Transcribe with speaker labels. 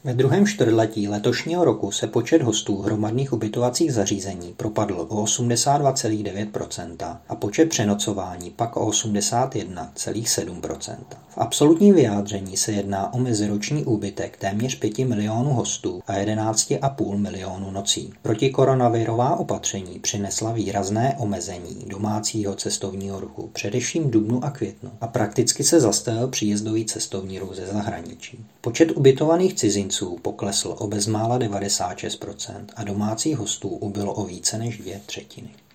Speaker 1: Ve druhém čtvrtletí letošního roku se počet hostů hromadných ubytovacích zařízení propadl o 82,9% a počet přenocování pak o 81,7%. V absolutním vyjádření se jedná o meziroční úbytek téměř 5 milionů hostů a 11,5 milionů nocí. Protikoronavirová opatření přinesla výrazné omezení domácího cestovního ruchu, především v dubnu a květnu, a prakticky se zastavil příjezdový cestovní ruch ze zahraničí. Počet ubytovaných cizinců poklesl o bezmála 96% a domácích hostů ubylo o více než 2/3.